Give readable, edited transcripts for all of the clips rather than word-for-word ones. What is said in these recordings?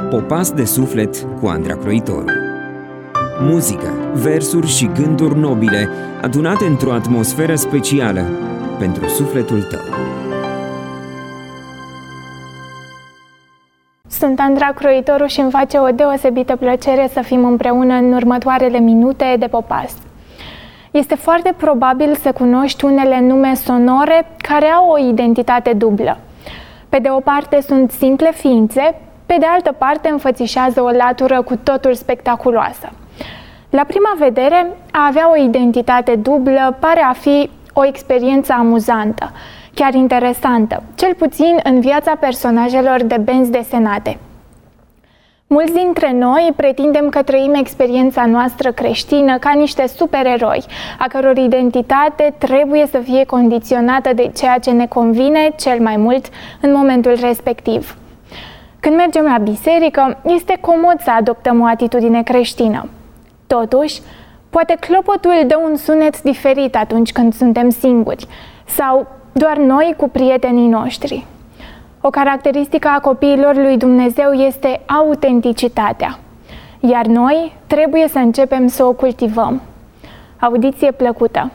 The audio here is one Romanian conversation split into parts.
Popas de suflet cu Andra Croitoru. Muzică, versuri și gânduri nobile adunate într-o atmosferă specială pentru sufletul tău. Sunt Andra Croitoru și îmi face o deosebită plăcere să fim împreună în următoarele minute de Popas. Este foarte probabil să cunoști unele nume sonore care au o identitate dublă. Pe de o parte sunt simple ființe, pe de altă parte înfățișează o latură cu totul spectaculoasă. La prima vedere, a avea o identitate dublă pare a fi o experiență amuzantă, chiar interesantă, cel puțin în viața personajelor de benzi desenate. Mulți dintre noi pretindem că trăim experiența noastră creștină ca niște supereroi, a căror identitate trebuie să fie condiționată de ceea ce ne convine cel mai mult în momentul respectiv. Când mergem la biserică, este comod să adoptăm o atitudine creștină. Totuși, poate clopotul dă un sunet diferit atunci când suntem singuri, sau doar noi cu prietenii noștri. O caracteristică a copiilor lui Dumnezeu este autenticitatea, iar noi trebuie să începem să o cultivăm. Audiție plăcută!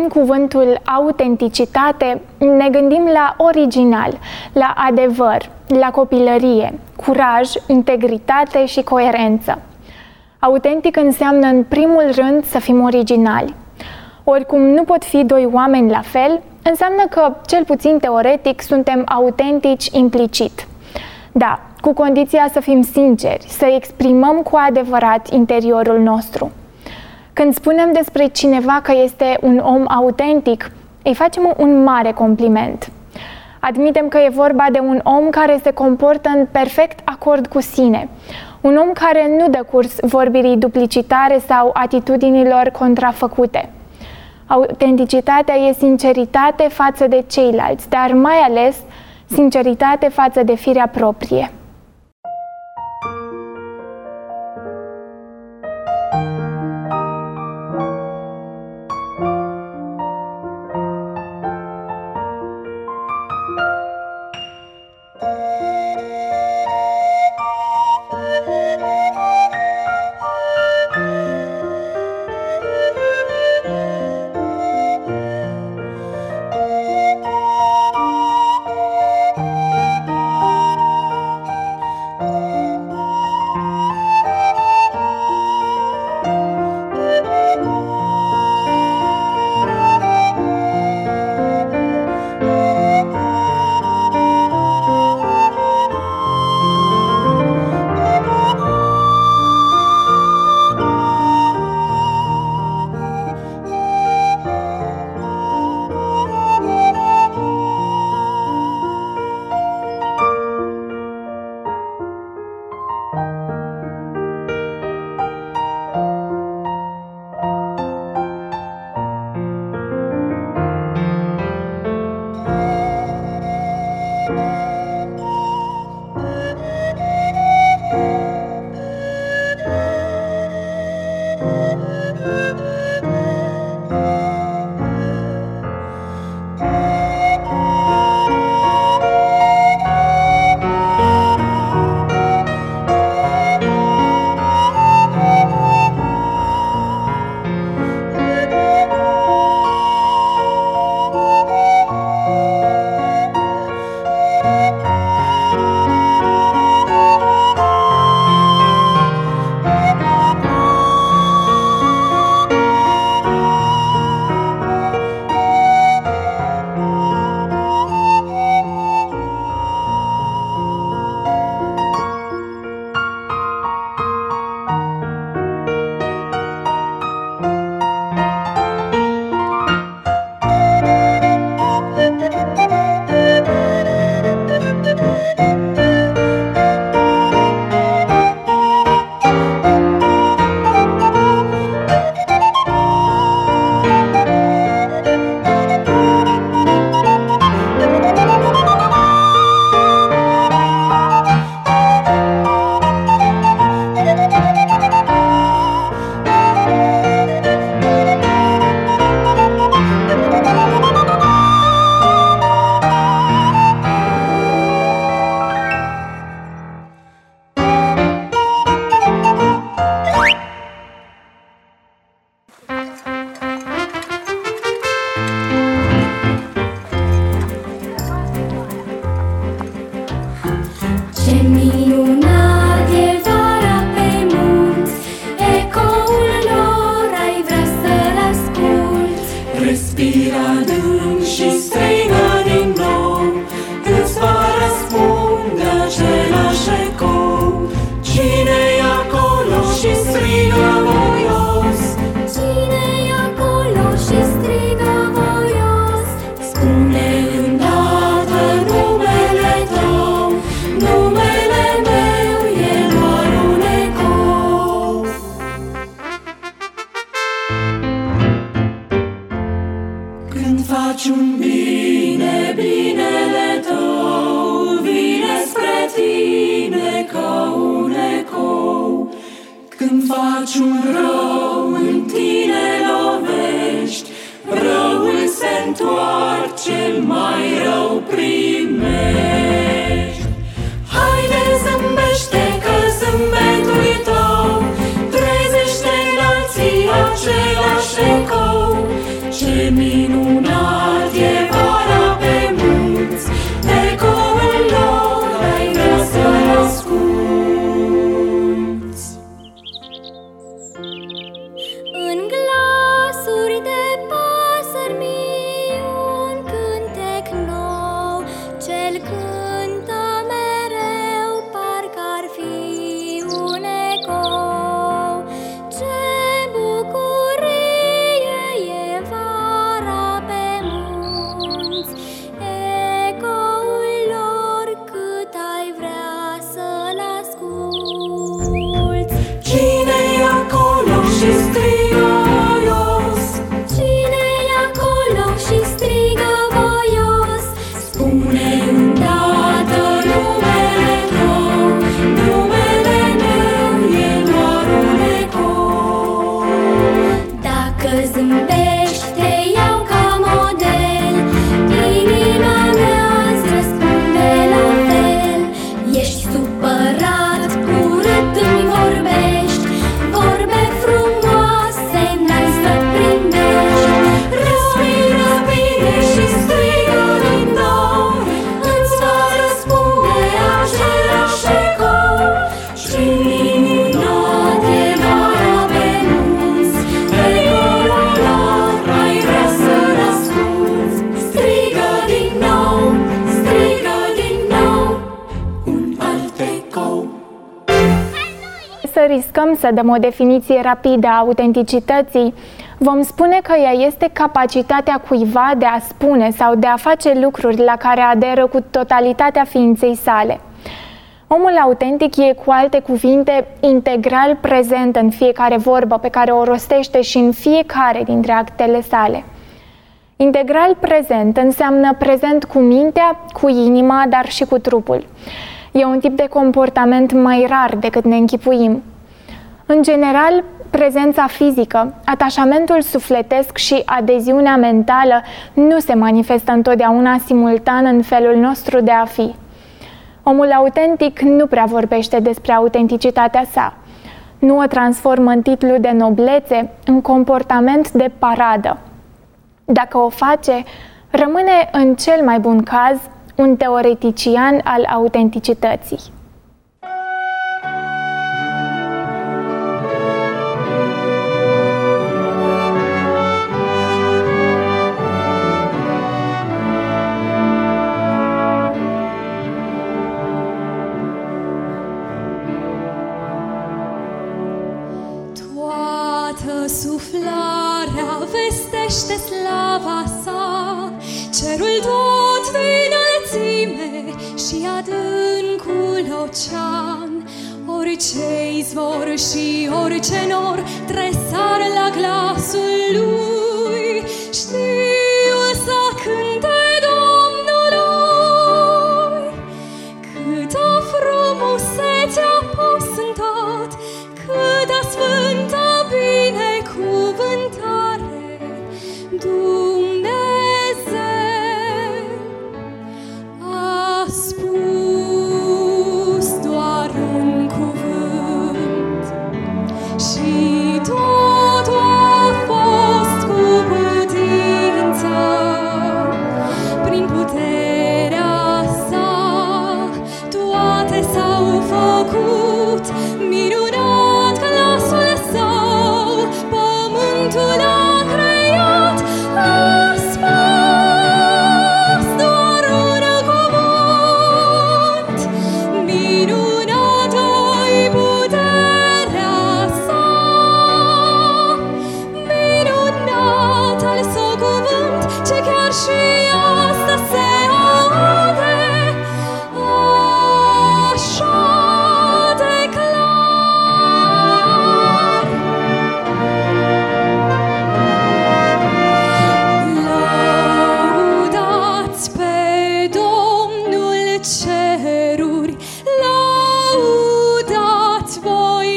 cuvântul autenticitate, ne gândim la original, la adevăr, la copilărie, curaj, integritate și coerență. Autentic înseamnă în primul rând să fim originali. Oricum nu pot fi doi oameni la fel, înseamnă că, cel puțin teoretic, suntem autentici implicit. Da, cu condiția să fim sinceri, să exprimăm cu adevărat interiorul nostru. Când spunem despre cineva că este un om autentic, îi facem un mare compliment. Admitem că e vorba de un om care se comportă în perfect acord cu sine, un om care nu dă curs vorbirii duplicitare sau atitudinilor contrafăcute. Autenticitatea e sinceritate față de ceilalți, dar mai ales sinceritate față de firea proprie. faci un rău, în tine lovești, răul se întoarce, mai rău primești. Haide, zâmbește, că zâmbetul tău trezește în alții același ecou. Ce minune! riscăm să dăm o definiție rapidă a autenticității, vom spune că ea este capacitatea cuiva de a spune sau de a face lucruri la care aderă cu totalitatea ființei sale. Omul autentic e, cu alte cuvinte, integral prezent în fiecare vorbă pe care o rostește și în fiecare dintre actele sale. Integral prezent înseamnă prezent cu mintea, cu inima, dar și cu trupul. E un tip de comportament mai rar decât ne închipuim. În general, prezența fizică, atașamentul sufletesc și adeziunea mentală nu se manifestă întotdeauna simultan în felul nostru de a fi. Omul autentic nu prea vorbește despre autenticitatea sa. Nu o transformă în titlu de noblețe, în comportament de paradă. Dacă o face, rămâne în cel mai bun caz un teoretician al autenticității. Suflarea vestește slava sa, cerul tot de înălțime și adâncul ocean. Orice izvor și orice nor tresar la glasul lui, știu să cânte Domnului. Câtă frumusețe a pus în tot, câtă sfântă binecuvântare Dumnezeu a spus doar un cuvânt și totul a fost cu putință. Prin puterea sa toate s-au făcut, minunat glasul său pământul a creat. A spus doar un cuvânt, minunată-i puterea sa. Minunat al său cuvânt, ce chiar și astăzi se aude așa de clar. Lăudați pe Domnul ceruri, lăudați voi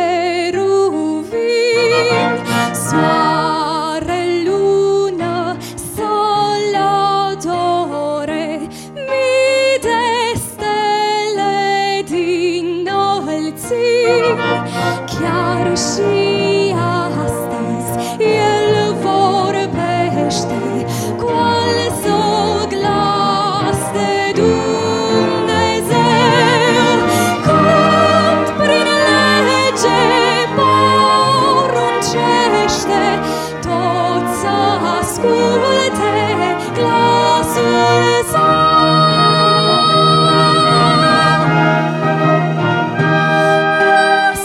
heruvimi, soare, lună să-l adore, mii de stele din înălțimi. Chiar și astăzi El vorbește cu al său glas de Dumnezeu, când prin lege poruncește tot să asculte glasul său. A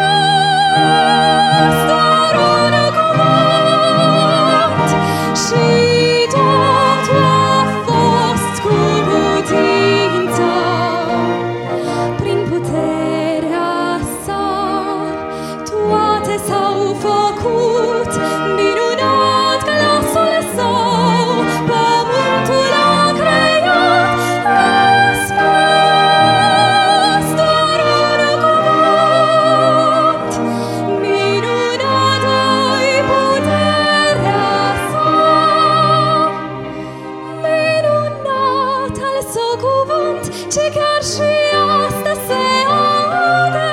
spus doar un cuvânt și totul a fost cu putință. Prin puterea sa toate s-au făcut, minunat glasul său pământul a creat. A spus doar un cuvânt, minunată-i puterea sa. Minunat al său cuvânt, ce chiar și astăzi se aude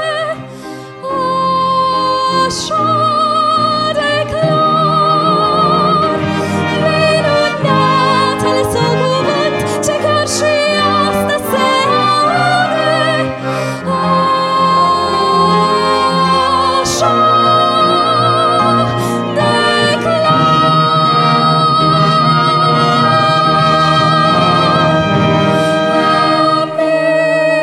așa de clar. Minunat al său cuvânt, ce chiar și astăzi se aude așa de clar.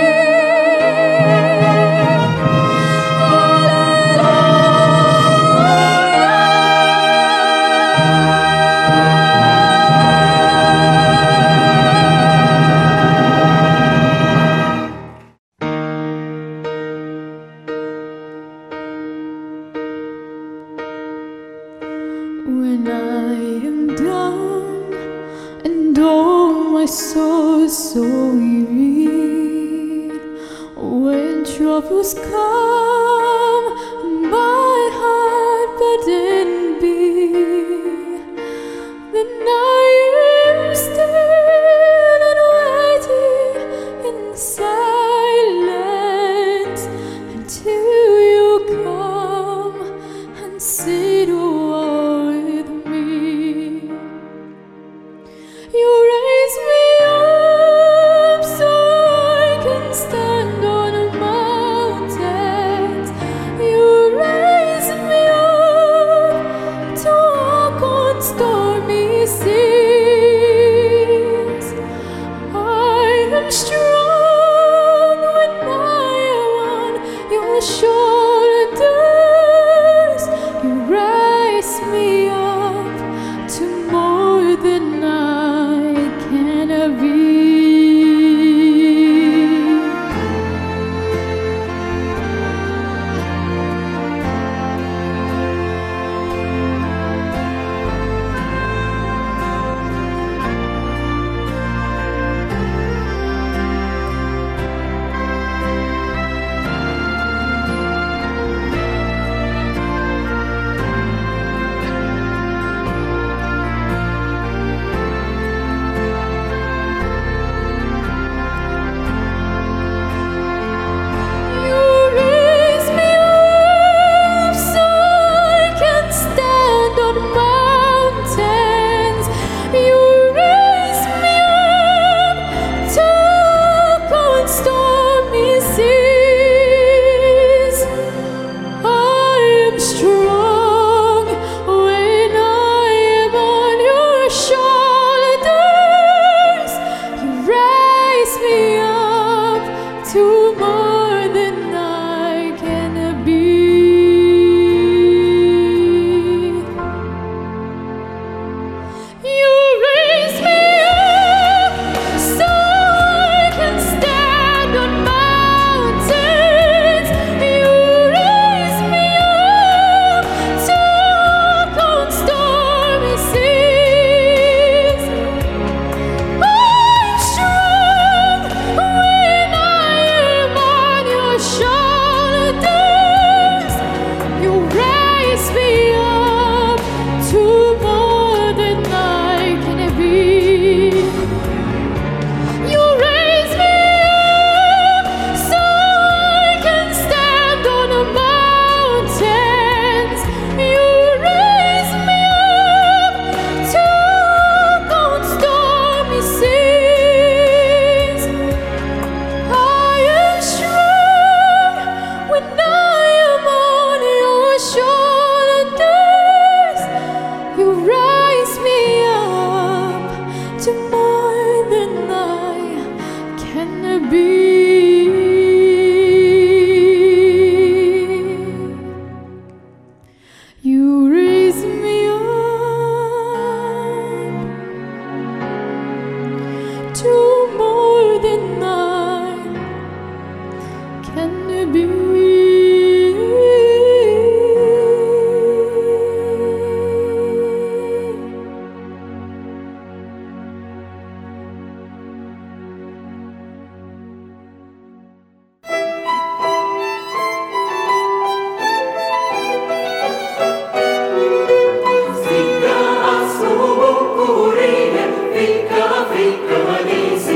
and oh, my soul is so weary. When troubles come, my heart burdened be, then I am still and waiting in silence until you come and sit with me. You raise me up so I can stand on mountains. You raise me up to walk on stormy seas. I am strong when I am on your shoulders. You raise me up to more than I can be. You raise me up so I can stand on mountains. You raise me up to walk on stormy seas. I am strong when I am on your shoulders. You raise me up to more than I can be. You raise me up so I can stand on mountains. You raise me up to walk on stormy seas. I'm strong when I am on your shoulders. You raise me up to more than I can be. You raise me up so I can stand on the mountains. You raise me up to walk on stormy seas. I am strong when I am on your shoulders. You raise me up to more than I can be. You raise me up to more than I can be. Striga a sua bucurie, fica, fica, Alice.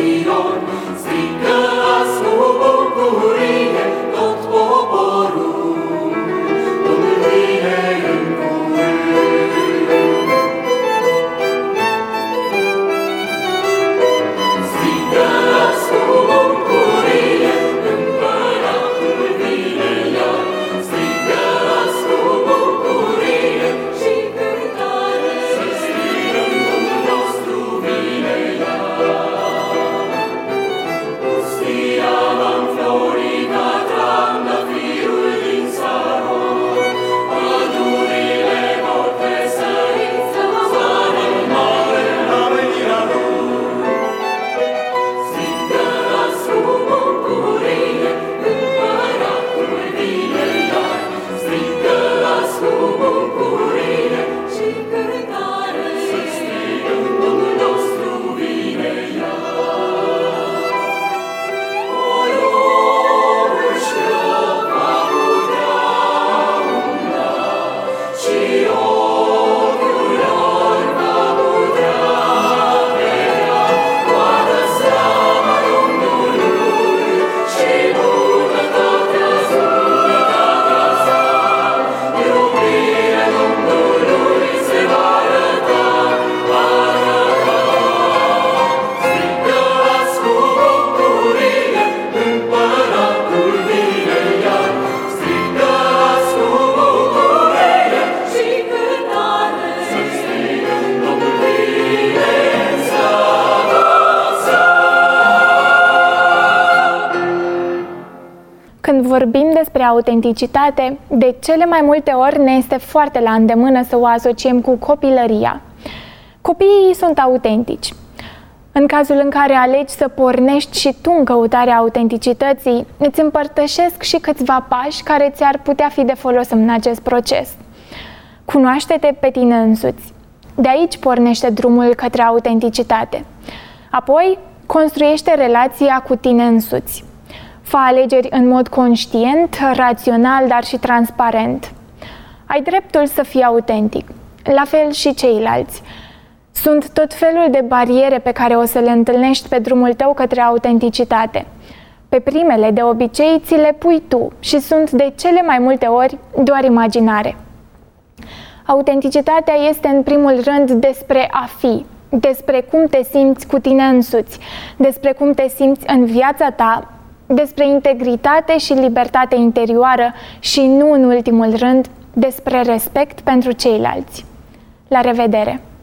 vorbim despre autenticitate, de cele mai multe ori ne este foarte la îndemână să o asociem cu copilăria. Copiii sunt autentici. În cazul în care alegi să pornești și tu în căutarea autenticității, îți împărtășesc și câțiva pași care ți-ar putea fi de folos în acest proces. Cunoaște-te pe tine însuți. De aici pornește drumul către autenticitate. Apoi, construiește relația cu tine însuți. Fă alegeri în mod conștient, rațional, dar și transparent. Ai dreptul să fii autentic, la fel și ceilalți. Sunt tot felul de bariere pe care o să le întâlnești pe drumul tău către autenticitate. Pe primele, de obicei, ți le pui tu și sunt de cele mai multe ori doar imaginare. Autenticitatea este în primul rând despre a fi, despre cum te simți cu tine însuți, despre cum te simți în viața ta, despre integritate și libertate interioară și, nu în ultimul rând, despre respect pentru ceilalți. La revedere!